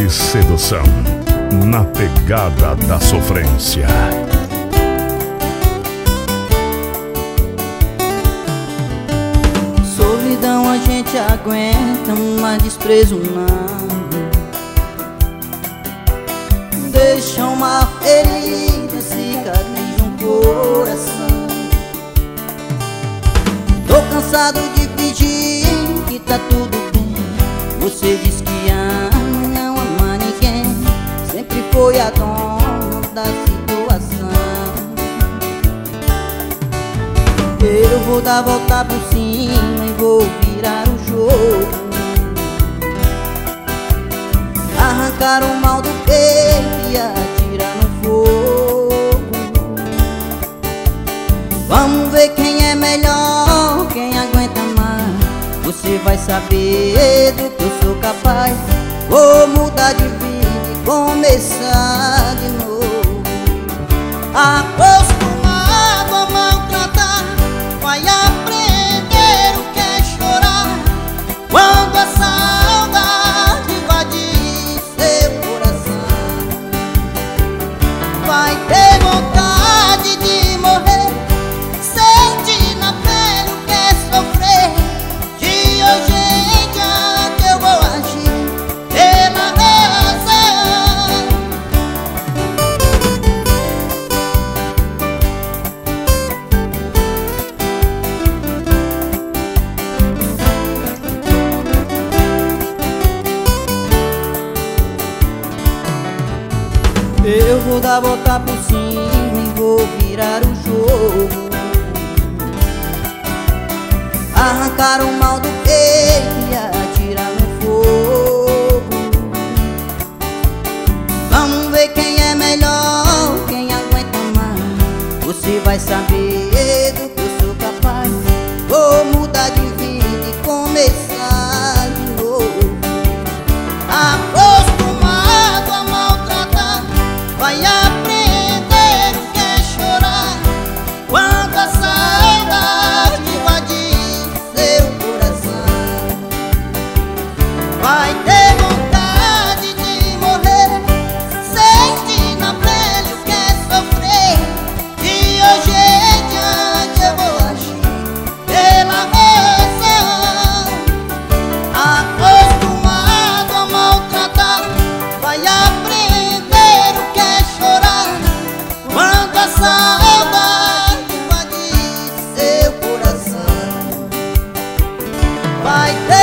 de sedução, na pegada da sofrência. Solidão a gente aguenta, mas desprezo não. Deixa uma ferida, cicatriz no coração. Tô cansado de fingir que tá tudo bem. Você diz que ama, não ama ninguém. Sempre foi a dona da situação. Eu vou dar a volta por cima e vou virar o jogo. Arrancar o mal do peito e atirar no fogo. Vamos ver quem é melhor, quem aguenta mais. Você vai saber do que eu sou capaz. Vou mudar de vida e começar de novo. Acostumado a maltratar, vai aprender o que é chorar. Quando a saudade invadir seu coração, vai ter vontade de morrer. Sente na pele o que é sofrer. De hoje em diante eu vou agir pela razão. Eu vou dar a volta por cima e vou virar o jogo. Arrancar o mal do peito e atirar no fogo. Vamos ver quem é melhor, quem aguenta mais. Você vai saber do que eu sou capaz. Vou mudar de vida e começar de novo. Acostumado a maltratar, vai aprender o que é chorar. Quando a saudade invadir seu coração, vai ter vontade de morrer. Sente na pele o que é sofrer. De hoje em diante eu vou agir pela razão. Acostumado a maltratar, vai aprender o que é chorar. Quando a saudade invadir seu coração, vai ter